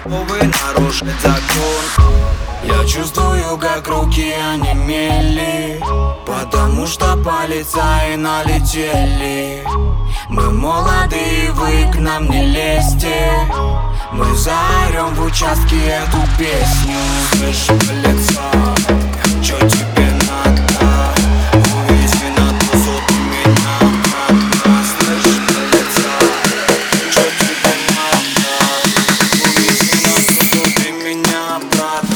готовы нарушить закон. Я чувствую, как руки онемели, потому что полицаи налетели. Мы молоды, вы к нам не лезьте. Мы заорем в участке эту песню. Слышь, полицай, чё тебе надо? Увези на тусу ты меня обратно. Слышь, полицай, чё тебе надо? Увези на тусу ты меня обратно.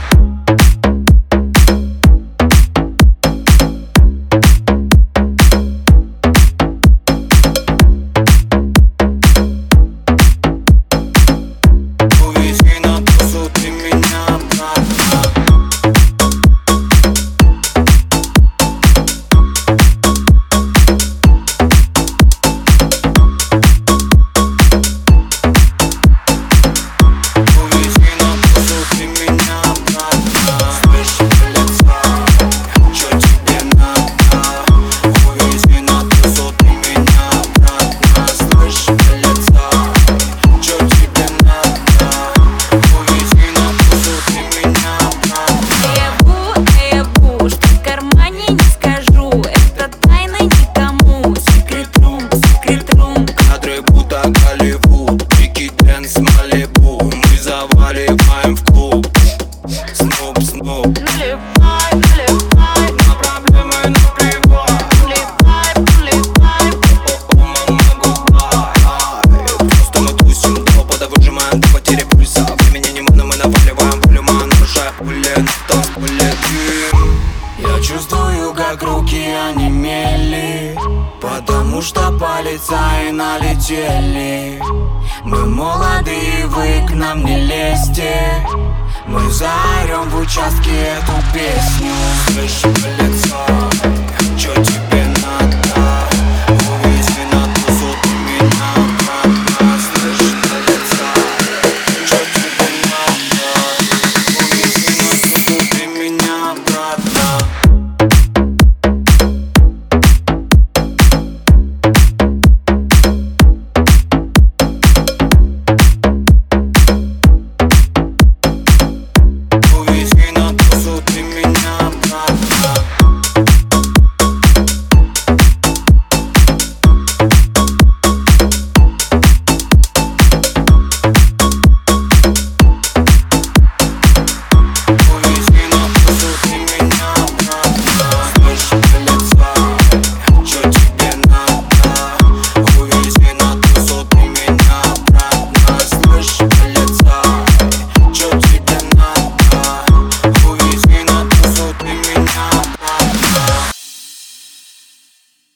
Заливаем в клуб. Снуп, снуп. Наливай, наливай. На проблемы наплевай. Наливай, наливай. Мама, губай. Просто мы тусим, до пода выжимаем, до потери пульса. Времени немного, мы наваливаем волюма, нарушая пулет, танцполе дым. Я чувствую, как руки онемели, потому что полицаи налетели. Мы молоды, вы к нам не лезьте. Мы заорем в участке эту песню. Слышь, полицай.